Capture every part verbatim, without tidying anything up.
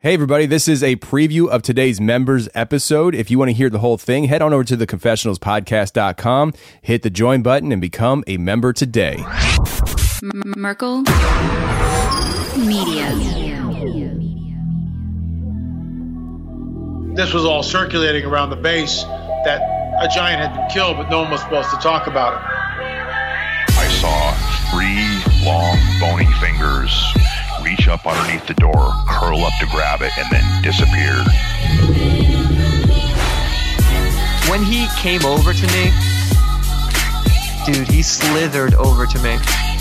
Hey everybody, this is a preview of today's members episode. If you want to hear the whole thing, head on over to the confessionals podcast dot com, hit the join button, and become a member today. M- Merkel Media. This was all circulating around the base that a giant had been killed, but no one was supposed to talk about it. I saw three long, bony fingers reach up underneath the door, curl up to grab it, and then disappear. When he came over to me, dude, he slithered over to me.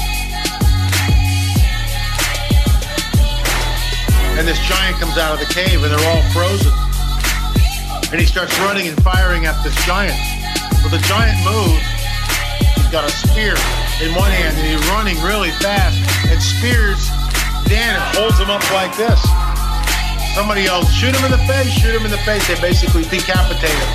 And this giant comes out of the cave, and they're all frozen. And he starts running and firing at this giant. Well, the giant moves. He's got a spear in one hand, and he's running really fast, and spears Dan and holds him up like this. Somebody yells, shoot him in the face, shoot him in the face. They basically decapitate him.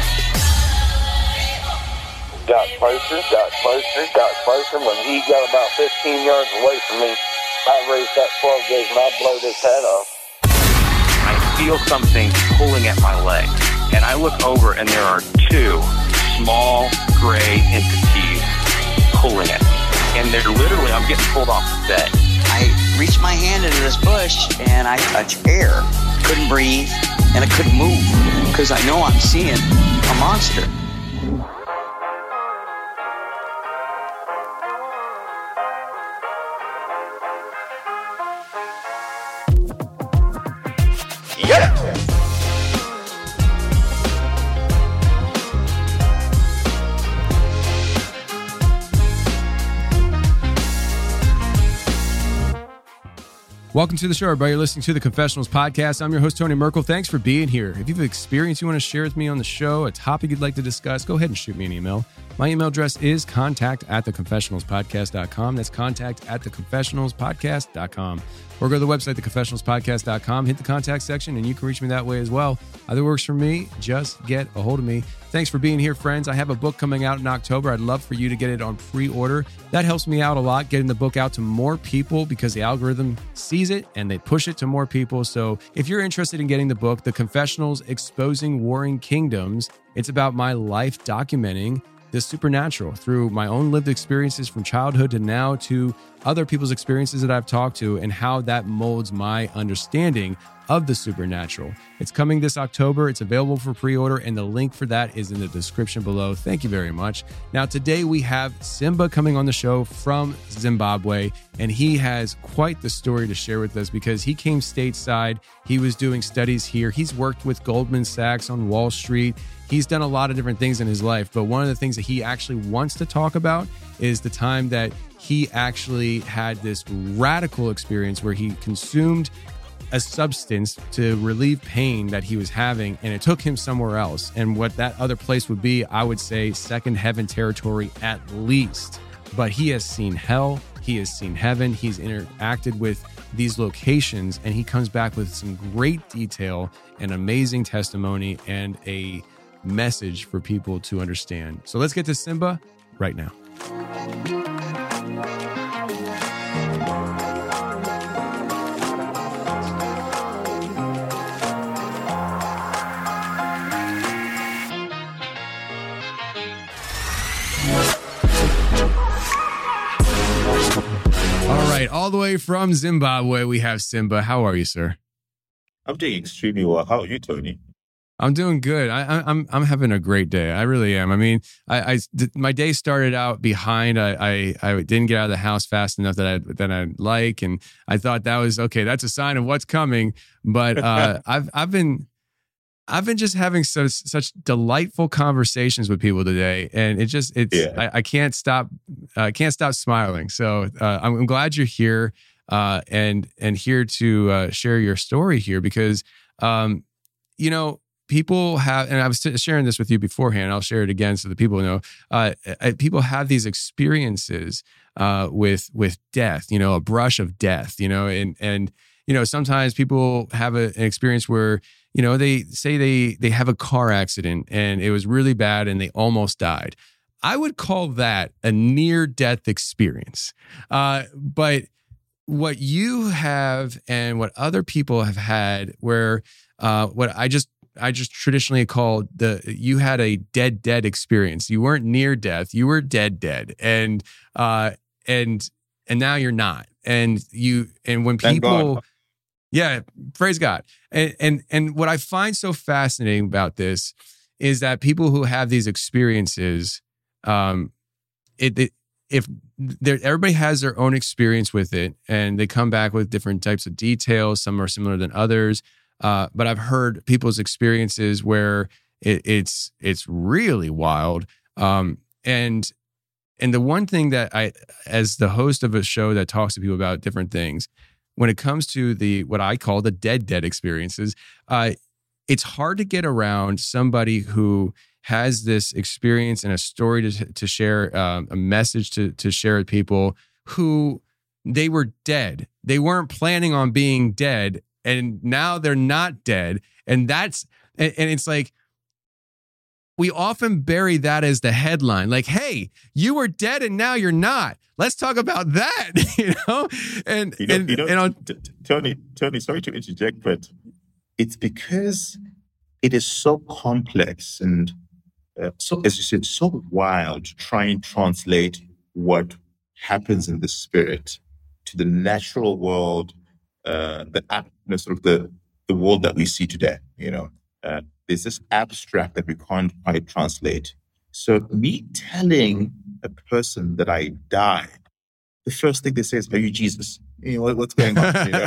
Got closer, got closer, got closer. When he got about fifteen yards away from me, I raised that twelve gauge and I blowed his head off. I feel something pulling at my leg, and I look over and there are two small gray entities pulling at me. And they're literally, I'm getting pulled off the bed. I reached my hand into this bush and I touched air. Couldn't breathe and I couldn't move because I know I'm seeing a monster. Yep. Welcome to the show, everybody. You're listening to the Confessionals Podcast. I'm your host, Tony Merkel. Thanks for being here. If you have an experience you want to share with me on the show, a topic you'd like to discuss, go ahead and shoot me an email. My email address is contact at the confessionals podcast dot com. That's contact at the confessionals podcast dot com. Or go to the website, the confessionals podcast dot com, hit the contact section, and you can reach me that way as well. Either works for me. Just get a hold of me. Thanks for being here, friends. I have a book coming out in October. I'd love for you to get it on pre-order. That helps me out a lot, getting the book out to more people because the algorithm sees it and they push it to more people. So if you're interested in getting the book, The Confessionals Exposing Warring Kingdoms, it's about my life documenting the supernatural through my own lived experiences from childhood to now to other people's experiences that I've talked to and how that molds my understanding of the supernatural. It's coming this October. It's available for pre-order, and the link for that is in the description below. Thank you very much. Now, today we have Simba coming on the show from Zimbabwe, and he has quite the story to share with us because he came stateside. He was doing studies here. He's worked with Goldman Sachs on Wall Street. He's done a lot of different things in his life, but one of the things that he actually wants to talk about is the time that he actually had this radical experience where he consumed a substance to relieve pain that he was having, and it took him somewhere else. And what that other place would be, I would say second heaven territory at least. But he has seen hell, he has seen heaven, he's interacted with these locations, and he comes back with some great detail, an amazing testimony, and a message for people to understand. So let's get to Simba right now. All right, all the way from Zimbabwe, we have Simba. How are you, sir? I'm doing extremely well. How are you, Tony? I'm doing good. I, I, I'm I'm having a great day. I really am. I mean, I, I my day started out behind. I, I I didn't get out of the house fast enough that I that I like, and I thought that was okay. That's a sign of what's coming. But uh, I've I've been I've been just having such such delightful conversations with people today, and it just it's Yeah. I, I can't stop I can't stop smiling. So uh, I'm, I'm glad you're here uh, and and here to uh, share your story here because um, you know. People have, and I was sharing this with you beforehand, I'll share it again so that people know, uh, people have these experiences uh, with with death, you know, a brush of death, you know, and, and you know, sometimes people have a, an experience where, you know, they say they they have a car accident and it was really bad and they almost died. I would call that a near-death experience. Uh, but what you have and what other people have had, where uh, what I just I just traditionally called the you had a dead dead experience. You weren't near death, you were dead dead, and uh, and and now you're not. And you and when people, yeah, praise God. And and and what I find so fascinating about this is that people who have these experiences, um, it, it if everybody has their own experience with it, and they come back with different types of details. Some are similar than others. Uh, but I've heard people's experiences where it, it's it's really wild. Um, and and the one thing that I, as the host of a show that talks to people about different things, when it comes to the what I call the dead dead experiences, uh, it's hard to get around somebody who has this experience and a story to to share, um, a message to to share with people who they were dead. They weren't planning on being dead. And now they're not dead. And that's, and, and it's like, we often bury that as the headline. Like, hey, you were dead and now you're not. Let's talk about that, you know? And, you know, and, you know, and on, t- t- Tony, Tony, sorry to interject, but it's because it is so complex and uh, so, as you said, so wild to try and translate what happens in the spirit to the natural world. Uh, the you know, sort of the the world that we see today, you know, uh, there's this abstract that we can't quite translate. So me telling a person that I died, the first thing they say is, "Are you Jesus? You know what, what's going on?" You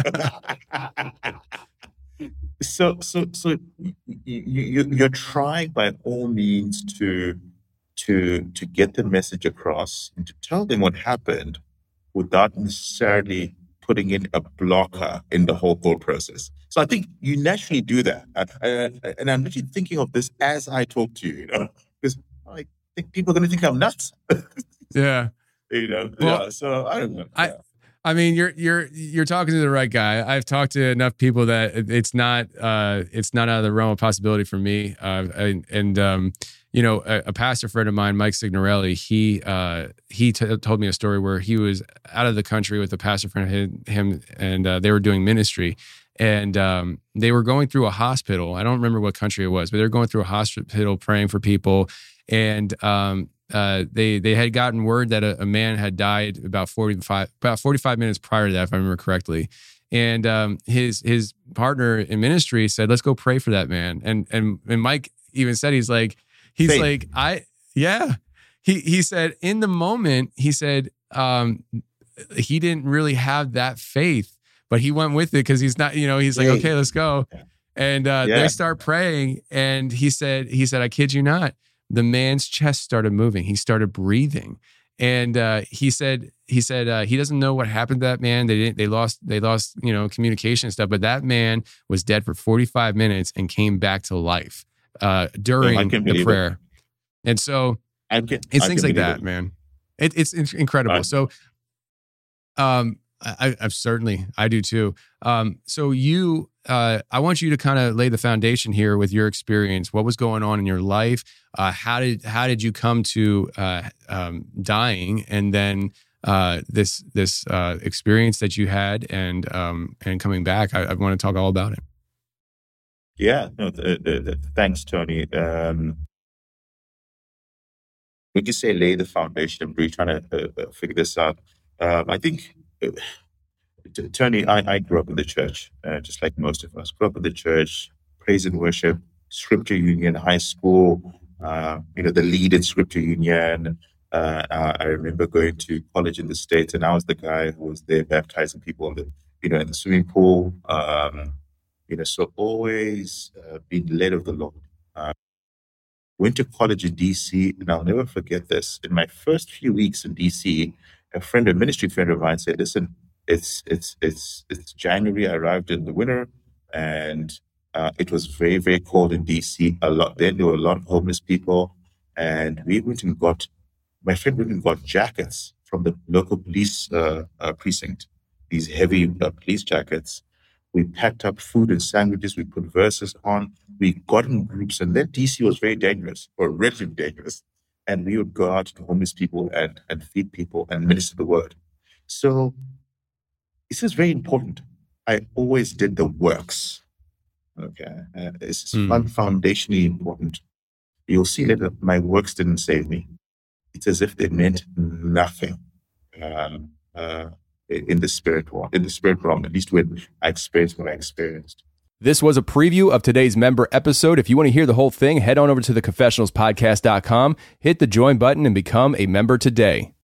know? so so so you, you you're trying by all means to to to get the message across and to tell them what happened without necessarily putting in a blocker in the whole thought process. So I think you naturally do that. Uh, uh, and I'm actually thinking of this as I talk to you, you know, because I think people are going to think I'm nuts. yeah. You know, well, yeah, so I don't know. I, Yeah. I mean, you're you're you're talking to the right guy. I've talked to enough people that it, it's not uh, it's not out of the realm of possibility for me. Uh, and, and um, you know, a, a pastor friend of mine, Mike Signorelli, he uh, he t- told me a story where he was out of the country with a pastor friend of him, him and uh, they were doing ministry, and um, they were going through a hospital. I don't remember what country it was, but they were going through a hospital praying for people, and um, Uh, they they had gotten word that a, a man had died about forty-five about forty-five minutes prior to that, if I remember correctly. And um, his his partner in ministry said, "Let's go pray for that man." And and and Mike even said, he's like, he's Faith. like, I yeah. He he said in the moment, he said um, he didn't really have that faith, but he went with it because he's not, you know, he's like, Yeah. okay, let's go. And uh, Yeah. they start praying, and he said, he said, I kid you not. The man's chest started moving. He started breathing, and uh, he said, he said uh, he doesn't know what happened to that man. They didn't. They lost. They lost. You know, communication and stuff. But that man was dead for forty-five minutes and came back to life uh, during I can the believe prayer. And so I can, it's I things can like believe that, it. man. It, it's, it's incredible. Right. So, um, I, I've certainly I do too. Um, so you. Uh, I want you to kind of lay the foundation here with your experience. What was going on in your life? Uh, how did how did you come to uh, um, dying, and then uh, this this uh, experience that you had, and um, and coming back? I, I want to talk all about it. Yeah, no, the, the, the, thanks, Tony. Um, when you say lay the foundation, I'm really trying to uh, figure this out. Um, I think. Uh, T- Tony, I, I grew up in the church, uh, just like most of us. Grew up in the church, praise and worship, Scripture Union, high school, uh, you know, the lead in Scripture Union. Uh, uh, I remember going to college in the States, and I was the guy who was there baptizing people in the, you know, in the swimming pool. Um, you know, so always uh, being led of the Lord. Uh, went to college in D C, and I'll never forget this. In my first few weeks in D C, a friend, a ministry friend of mine said, listen, It's it's it's it's January. I arrived in the winter, and uh, it was very very cold in D C. A lot then there were a lot of homeless people, and we went and got my friend went and got jackets from the local police uh, uh, precinct. These heavy uh, police jackets. We packed up food and sandwiches. We put verses on. We got in groups, and then D C was very dangerous, or relatively dangerous. And we would go out to homeless people and and feed people and minister the word. So. this is very important. I always did the works. Okay. Uh, this is mm. foundationally important. You'll see that my works didn't save me. It's as if they meant nothing um, uh, in the spirit realm, in the spirit realm, at least when I experienced what I experienced. This was a preview of today's member episode. If you want to hear the whole thing, head on over to the confessionals podcast dot com, hit the join button, and become a member today.